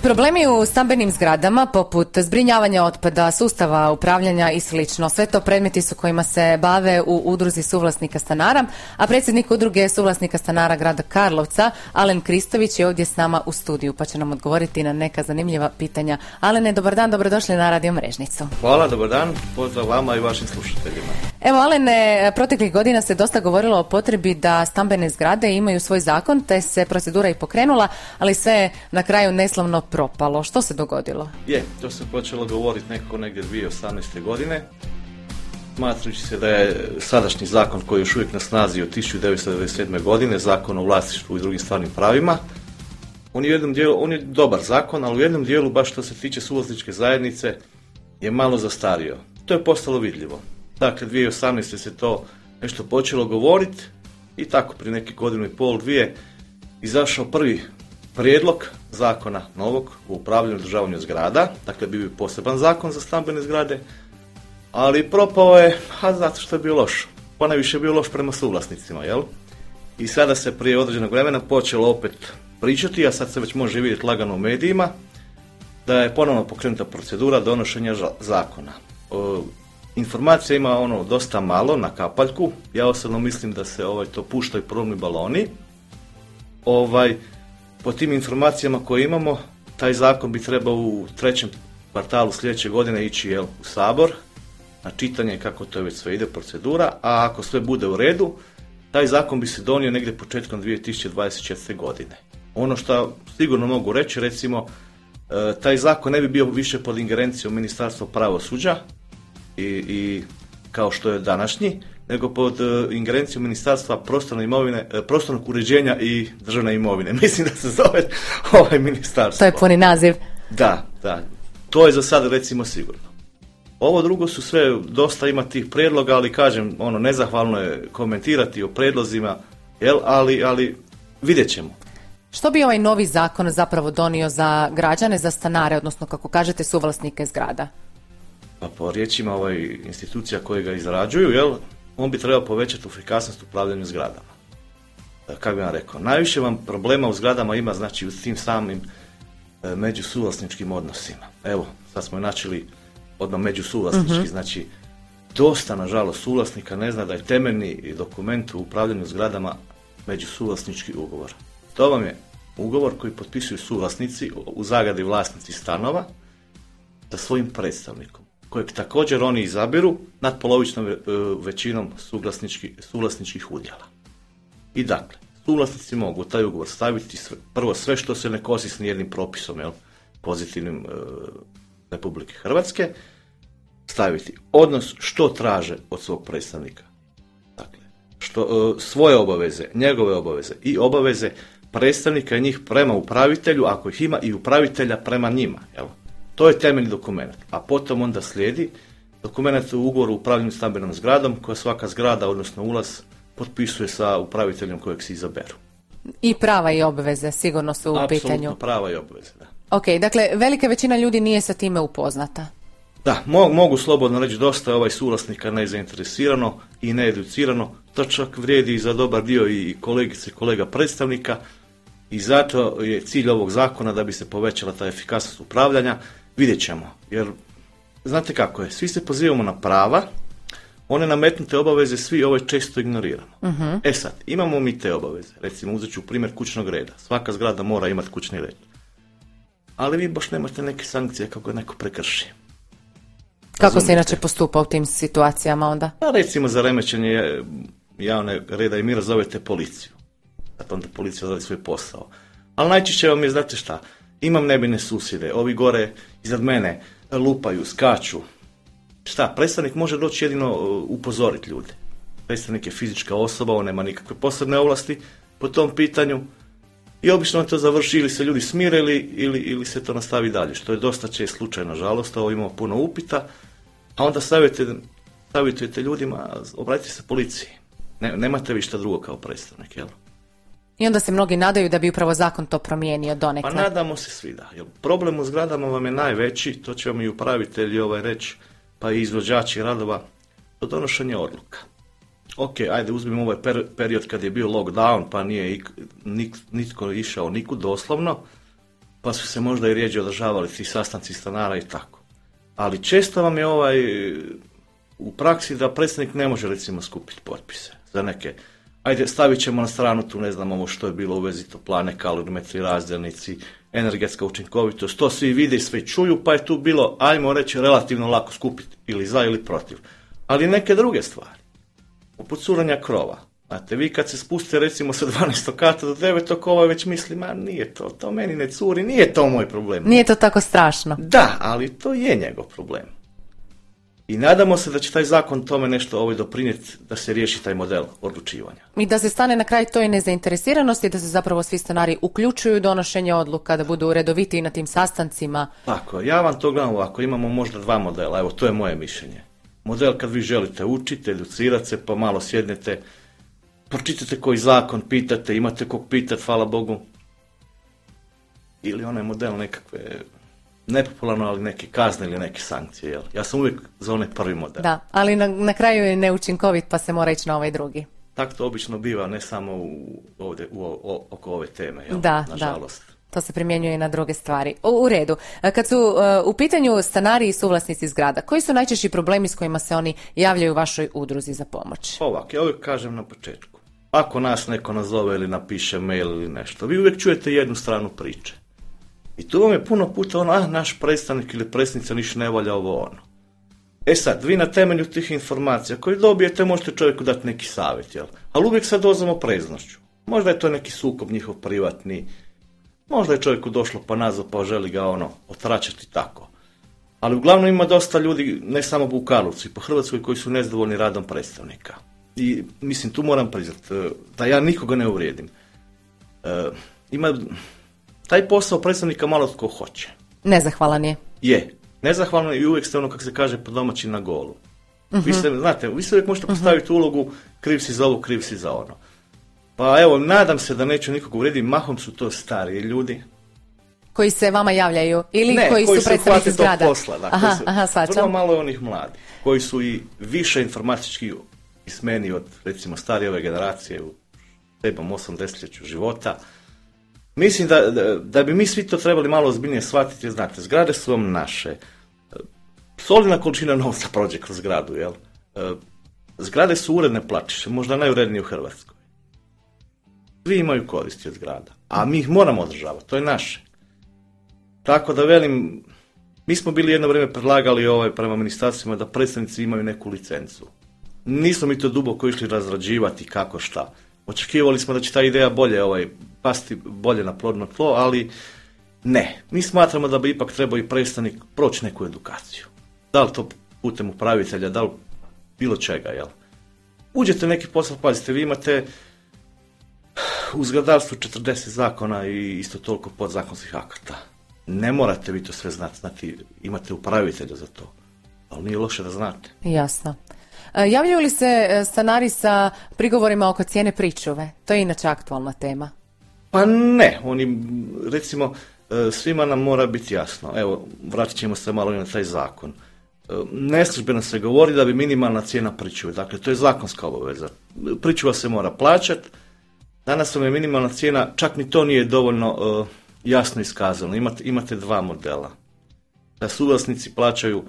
Problemi u stambenim zgradama, poput zbrinjavanja otpada, sustava upravljanja i slično, sve to predmeti su kojima se bave u udruzi suvlasnika stanara, a predsjednik udruge suvlasnika stanara grada Karlovca, Alen Kristović, je ovdje s nama u studiju, pa će nam odgovoriti na neka zanimljiva pitanja. Alene, dobar dan, dobrodošli na Radio Mrežnicu. Hvala, dobar dan, pozdrav vama i vašim slušateljima. Evo, Alene, proteklih godina se dosta govorilo o potrebi da stambene zgrade imaju svoj zakon, te se procedura i pokrenula, ali sve je na kraju neslavno propalo. Što se dogodilo? To se počelo govoriti nekako negdje 2018. godine, smatrajući se da je sadašnji zakon koji je još uvijek na snazi od 1997. godine, zakon o vlasništvu i drugim stvarnim pravima, on je dobar zakon, ali u jednom dijelu, baš što se tiče suvlasničke zajednice, je malo zastario. To je postalo vidljivo. Dakle, 2018. se to nešto počelo govoriti i tako prije nekih godinu i pol, dvije, izašao prvi prijedlog zakona novog u upravljanju i održavanju zgrada, dakle bio je poseban zakon za stambene zgrade, ali propao je, zato što je bio loš. Ponajviše je bio loš prema suvlasnicima, jel? I sada se prije određenog vremena počelo opet pričati, a sad se već može vidjeti lagano u medijima, da je ponovno pokrenuta procedura donošenja zakona. Informacija ima dosta malo na kapaljku. Ja osobno mislim da se to puštaju probni baloni. Po tim informacijama koje imamo, taj zakon bi trebao u 3. kvartalu sljedeće godine ići u Sabor na čitanje, kako to već sve ide procedura, a ako sve bude u redu, taj zakon bi se donio negdje početkom 2024. godine. Ono što sigurno mogu reći, recimo, taj zakon ne bi bio više pod ingerencijom Ministarstva pravosuđa i kao što je današnji, nego pod ingerencijom Ministarstva prostornog uređenja i državne imovine. Mislim da se zove ovaj ministarstvo. To je puni naziv. Da. To je za sad recimo sigurno. Ovo drugo su sve, dosta ima tih prijedloga, ali kažem, nezahvalno je komentirati o prijedlozima, ali vidjet ćemo. Što bi ovaj novi zakon zapravo donio za građane, za stanare, odnosno kako kažete suvlasnike zgrada? Pa po riječima institucija koje ga izrađuju, on bi trebao povećati efikasnost upravljanja zgradama. Kako bi vam rekao, najviše vam problema u zgradama ima, znači, u tim samim međusuvlasničkim odnosima. Evo, sad smo načeli odmah međusuvlasnički, znači, dosta, nažalost, suvlasnika ne zna da je temeljni dokument u upravljanju zgradama međusuvlasnički ugovor. To vam je ugovor koji potpisuju suvlasnici, u zagradi vlasnici stanova, sa svojim predstavnikom, kojeg također oni izabiru nadpolovičnom većinom suvlasničkih udjela. I dakle, suvlasnici mogu taj ugovor staviti prvo sve što se ne kosi s nijednim propisom, pozitivnim Republike Hrvatske, staviti odnos što traže od svog predstavnika. Dakle, svoje obaveze, njegove obaveze i obaveze predstavnika i njih prema upravitelju, ako ih ima, i upravitelja prema njima, To je temeljni dokument, a potom onda slijedi dokument u ugovoru o upravljanju stambenom zgradom, koja svaka zgrada, odnosno ulaz, potpisuje sa upraviteljem kojeg se izaberu. I prava i obveze sigurno su u pitanju. Apsolutno prava i obveze, da. Ok, dakle, velika većina ljudi nije sa time upoznata. Da, mogu slobodno reći, dosta je suvlasnika nezainteresirano i needucirano, to čak vrijedi i za dobar dio i kolegice i kolega predstavnika, i zato je cilj ovog zakona da bi se povećala ta efikasnost upravljanja. Vidjet ćemo, jer znate kako je, svi se pozivamo na prava, one nametnute obaveze svi često ignoriramo. Uh-huh. Sad, imamo mi te obaveze, recimo uzet ću primjer kućnog reda, svaka zgrada mora imati kućni red, ali vi baš nemate neke sankcije kako ga neko prekrši. Kako se inače postupa u tim situacijama onda? Pa recimo za remećenje javne reda i mira zovete policiju, zato onda policija radi svoj posao. Ali najčešće vam je, znate šta, imam nebine susjede, ovi gore iznad mene lupaju, skaču. Šta, predstavnik može doći jedino upozoriti ljude. Predstavnik je fizička osoba, on nema nikakve posebne ovlasti po tom pitanju i obično to završi ili se ljudi smire ili se to nastavi dalje, što je dosta čest slučaj, nažalost. Ovo imamo puno upita, a onda savjetujete ljudima, obratite se policiji. Nemate vi šta drugo kao predstavnik, jel? I onda se mnogi nadaju da bi upravo zakon to promijenio donekle. Pa nadamo se svi, da. Jer problem u zgradama vam je najveći, to će vam i upravitelji reći, pa i izvođači radova, do donošenja odluka. Ok, ajde uzmimo ovaj period kad je bio lockdown, pa nije nitko išao nikud doslovno, pa su se možda i rijeđe održavali ti sastanci stanara i tako. Ali često vam je u praksi da predstavnik ne može recimo skupiti potpise za neke. Ajde, stavit ćemo na stranu tu, ne znam, ovo što je bilo u vezi toplane, kalorimetri, razdjelnici, energetska učinkovitost, to svi vide i sve čuju, pa je tu bilo, ajmo reći, relativno lako skupiti ili za ili protiv. Ali neke druge stvari, poput curanja krova. Znate, vi kad se spustite recimo sa 12. kata do 9. kova već misli, ma nije to meni ne curi, nije to moj problem. Nije to tako strašno. Da, ali to je njegov problem. I nadamo se da će taj zakon tome nešto doprinijeti da se riješi taj model odlučivanja. I da se stane na kraj toj nezainteresiranosti, da se zapravo svi stanari uključuju u donošenje odluka, da budu redoviti na tim sastancima. Tako, ja vam to gledam ovako, imamo možda dva modela, evo to je moje mišljenje. Model kad vi želite učiti, educirati se, pa malo sjednete, pročitate koji zakon, pitate, imate kog pitati, hvala Bogu. Ili onaj model nekakve, nepopularno, ali neke kazne ili neke sankcije. Jel? Ja sam uvijek za onaj prvi model. Da, ali na kraju je neučinkovit, pa se mora ići na ovaj drugi. Tako to obično biva, ne samo oko ove teme, jel? Da, nažalost. Da. To se primjenjuje i na druge stvari. U redu. Kad su u pitanju stanari i suvlasnici zgrada, koji su najčešći problemi s kojima se oni javljaju vašoj udruzi za pomoć? Ovako, ja uvijek kažem na početku. Ako nas neko nazove ili napiše mail ili nešto, vi uvijek čujete jednu stranu priče. I tu vam je puno puta naš predstavnik ili predstavnica ništa ne valja ovo. E sad, vi na temelju tih informacija koje dobijete možete čovjeku dati neki savjet, jel? Ali uvijek sa dozom opreznošću. Možda je to neki sukob njihov privatni, možda je čovjeku došlo pa nazva pa želi ga otračati tako. Ali uglavnom ima dosta ljudi, ne samo u Karlovcu i po Hrvatskoj, koji su nezadovoljni radom predstavnika. I mislim, tu moram priznati da ja nikoga ne uvrijedim. Ima taj posao predstavnika malo tko hoće. Nezahvalan je. Je. Nezahvalan i uvijek ste kako se kaže, po domaći na golu. Vi se uvijek možete postaviti ulogu kriv si za ovo, kriv si za ono. Pa evo, nadam se da neću nikog uvrijediti, mahom su to stariji ljudi. Koji se vama javljaju ili koji su predstavnici zgrada? Posla, da, shvaćam. Vrlo malo onih mladih, koji su i više informatički pismeni od, recimo, starije ove generacije u 7. 8. desetljeću života. Mislim da bi mi svi to trebali malo ozbiljnije shvatiti, znate, zgrade su vam naše. Solidna količina novca prođe kroz zgradu, jel? Zgrade su uredne platiše, možda najurednije u Hrvatskoj. Svi imaju koristi od zgrada, a mi ih moramo održavati, to je naše. Tako da velim, mi smo bili jedno vrijeme predlagali prema ministarstvima da predstavnici imaju neku licencu. Nismo mi to duboko išli razrađivati kako šta. Očekivali smo da će ta ideja bolje pasti bolje na plodno tlo, ali ne. Mi smatramo da bi ipak trebao i predstavnik proći neku edukaciju. Da li to putem upravitelja, da li bilo čega, jel? Uđete neki posao, pazite, vi imate u zgradarstvu 40 zakona i isto toliko podzakonskih akata. Ne morate vi to sve znati, imate upravitelja za to, ali nije loše da znate. Jasno. Javljaju li se stanari sa prigovorima oko cijene pričuve? To je inače aktualna tema. Pa ne, oni, recimo, svima nam mora biti jasno. Evo, vratit ćemo se malo na taj zakon. Neslužbeno se govori da bi minimalna cijena pričuve, dakle, to je zakonska obaveza. Pričuva se mora plaćati. Danas vam je minimalna cijena, čak ni to nije dovoljno jasno iskazano. Imate dva modela. Da suvlasnici plaćaju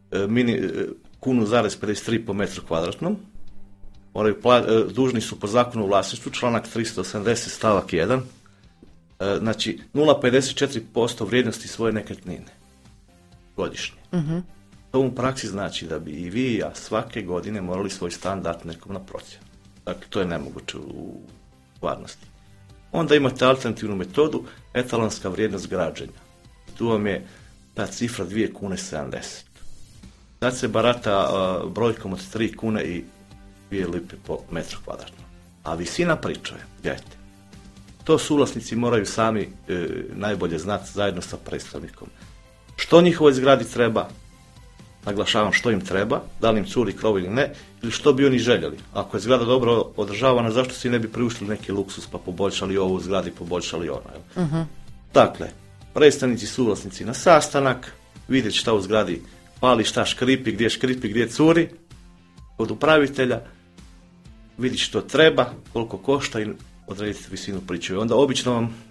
kunu zarez 53 po metru kvadratnom. Dužni su po zakonu o vlasništvu, članak 380 stavak 1. Znači 0,54% vrijednosti svoje nekretnine godišnje. To u praksi znači da bi i vi i ja svake godine morali svoj stan dati nekom na procjenu. Dakle, to je nemoguće u stvarnosti. Onda imate alternativnu metodu, etalonska vrijednost građenja. Tu vam je ta cifra 2 kune 70. Sad se barata brojkom od 3 kune i 2 lipe po metru kvadratnom. A visina pričuve, gledajte, to suvlasnici moraju sami najbolje znati zajedno sa predstavnikom. Što njihovoj zgradi treba, naglašavam što im treba, da li im curi krov ili ne, ili što bi oni željeli. Ako je zgrada dobro održavana, zašto si ne bi priuštili neki luksus pa poboljšali ovo u zgradi, poboljšali ono. Dakle, predstavnici, suvlasnici na sastanak, vidjeti šta u zgradi pali, šta škripi, gdje curi, od upravitelja, vidjeti što treba, koliko košta i odrediti visinu pričuve. Onda obično vam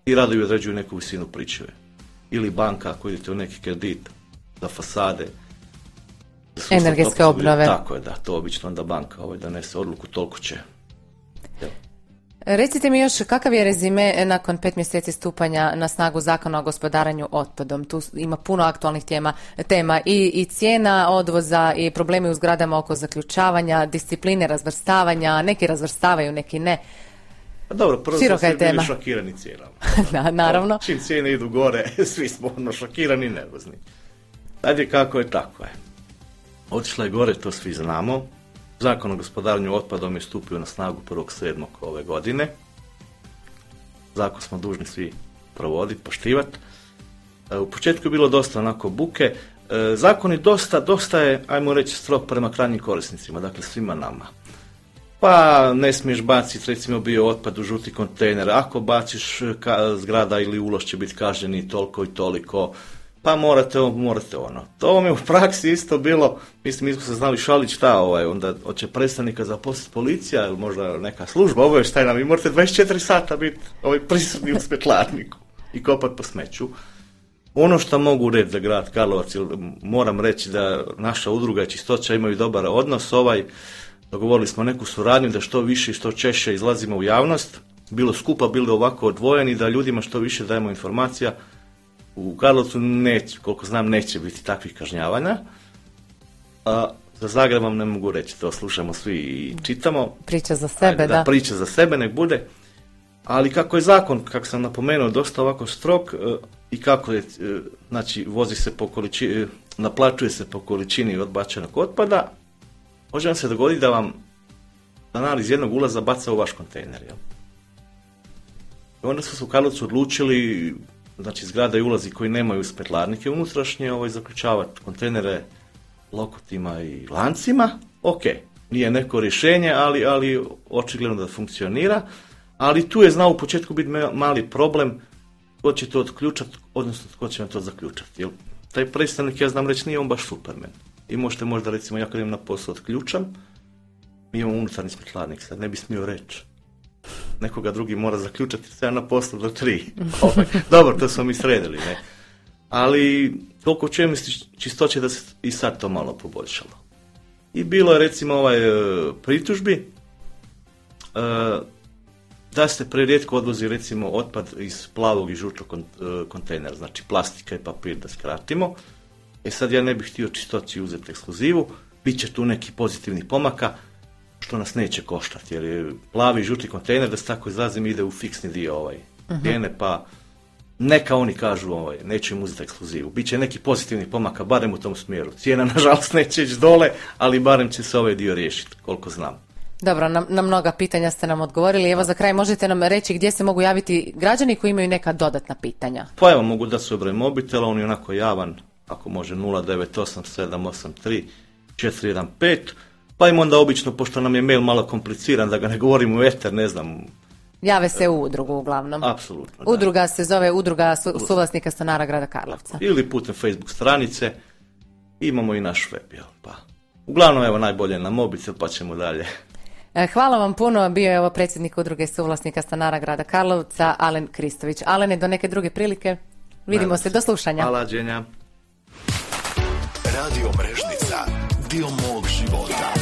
i radovi određuju neku visinu pričuve. Ili banka, ako idete u neki kredit za fasade, za energetske obnove. Tako je, da, to obično onda banka donese odluku, toliko će. Jel? Recite mi još kakav je rezime nakon 5 mjeseci stupanja na snagu Zakona o gospodarenju otpadom. Tu ima puno aktualnih tema i cijena odvoza i problemi u zgradama oko zaključavanja, discipline razvrstavanja, neki razvrstavaju, neki ne. Pa dobro, prvo smo svi bili šokirani cijenama. Da, naravno. Čim cijene idu gore, svi smo šokirani, nervozni. Sad je kako je, tako je. Otišla je gore, to svi znamo. Zakon o gospodarenju otpadom je stupio na snagu 1.7. ove godine. Zakon smo dužni svi provoditi, poštivati. U početku je bilo dosta onako buke. Zakon je dosta je, ajmo reći, strog prema krajnjim korisnicima, dakle svima nama. Pa ne smiješ baciti, recimo, bio otpad u žuti kontejner. Ako baciš, zgrada ili ulož će biti kažnjeni toliko i toliko. Pa morate ono. To mi je u praksi isto bilo, mislim, mi smo se znali šaliti šta, onda hoće predstavnika zaposliti policija ili možda neka služba obavještajna, vi morate 24 sata biti prisutni u smetlarniku i kopati po smeću. Ono što mogu reći za grad Karlovac, moram reći da naša udruga i Čistoća imaju dobar odnos, dogovorili smo neku suradnju da što više i što češće izlazimo u javnost, bilo skupa, bilo ovako odvojeni, da ljudima što više dajemo informacija. U Karlovcu koliko znam, neće biti takvih kažnjavanja. Za Zagreb vam ne mogu reći, to slušamo svi i čitamo. Priča za sebe, da. Priča za sebe, nek bude. Ali kako je zakon, kako sam napomenuo, dosta ovako strog i kako je, znači, vozi se po količini, naplaćuje se po količini odbačenog otpada, može vam se dogoditi da vam stanar iz jednog ulaza baca u vaš kontejner. Jel? I onda su se u Karlovcu odlučili, znači zgrada i ulazi koji nemaju smetlarnike unutrašnje, zaključavati kontejnere lokotima i lancima. Ok, nije neko rješenje, ali očigledno da funkcionira. Ali tu je znao u početku biti mali problem tko će to otključati, odnosno tko će vam to zaključati. Jer taj predstavnik, ja znam reći, nije on baš Superman. I možete možda, recimo, ja kad idem na posao otključam, mi imamo unutarnji smetlarnik, sad ne bi smio reći. Nekoga drugi mora zaključati 7 na poslu do 3. Dobro, to smo mi sredili, ne. Ali toliko čujem Čistoće da se i sad to malo poboljšalo. I bilo je, recimo, pritužbi da se prerijetko odvozi, recimo, otpad iz plavog i žutog kontejnera, znači plastika i papir, da skratimo. Sad ja ne bih htio Čistoći uzeti ekskluzivu, bit će tu neki pozitivnih pomaka, što nas neće koštati, jer je plavi i žuti kontejner, da se tako izrazim, ide u fiksni dio cijene, pa neka oni kažu neće im uzeti ekskluzivu. Biće neki pozitivni pomaka, barem u tom smjeru. Cijena, nažalost, neće ići dole, ali barem će se ovaj dio riješiti, koliko znam. Dobro, na mnoga pitanja ste nam odgovorili. Evo, za kraj možete nam reći gdje se mogu javiti građani koji imaju neka dodatna pitanja? Pa evo, mogu da su broj mobitela, on je onako javan, ako može 098783415, pa im onda obično, pošto nam je mail malo kompliciran, da ga ne govorim u eter, ne znam. Jave se u udrugu uglavnom. Apsolutno. Udruga se zove Udruga suvlasnika stanara grada Karlovca. Ili putem Facebook stranice, imamo i naš web, jel pa. Uglavnom, evo, najbolje na mobitel, pa ćemo dalje. Hvala vam puno, bio je ovo predsjednik Udruge suvlasnika stanara grada Karlovca, Alen Kristović. Alene, do neke druge prilike, vidimo se, do slušanja. Hvala, Đenja. Radio Mrežnica, dio mog života.